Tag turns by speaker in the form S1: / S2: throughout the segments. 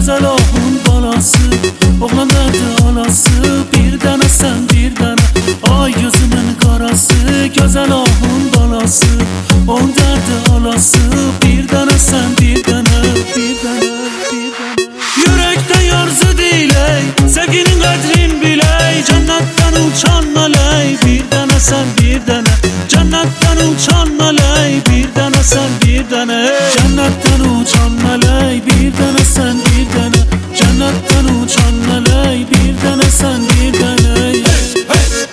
S1: Gözəl ahun balası, oğlan dərdi alası. Bir dənə sən bir dənə, ay gözümün qarası. Gözəl ahun balası, oğlan dərdi alası. Bir dənə sən bir dənə, bir dənə, bir dənə. Yürekte yarsı diley, sevginin kadrin biley. Cennetten uçan meley, bir dene sen bir dene. Cennetten uçan meley, bir dene sen bir dene. Cennetten uçan meley, bir dene sen bir dene. Cennetten uçan meley, bir dene sen bir dene. Hey, hey.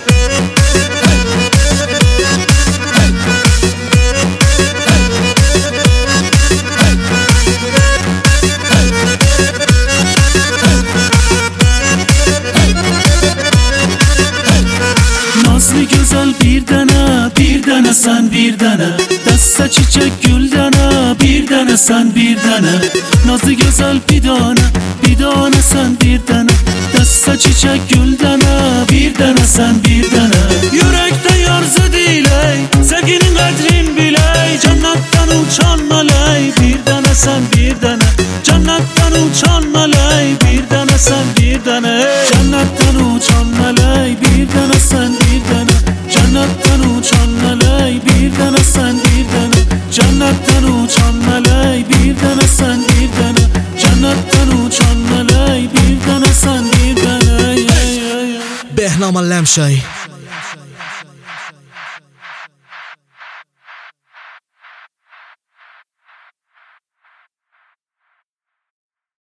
S1: Nazlı güzel bir dene, bir dene sen bir dene. Deste çiçek gül dene, bir dene sen bir dene. Nazlı güzel bir dene, bir dene sen bir dene. Deste çiçek gül dene, bir dene sen bir dene. Yürekte yarsı diley, sevginin kadrin biley. Cennetten uçan meley, bir dene sen bir dene. Cennetten uçan meley, bir dene sen bir dene. Cennetten uçan meley, bir dene sen bir dene. Cennetten uçan meley, bir dene sen bir dene. Cennetten uçan meley, bir dene sen bir dene. Cennetten uçan meley, bir dene sen bir dene.
S2: Behnam Lemşay.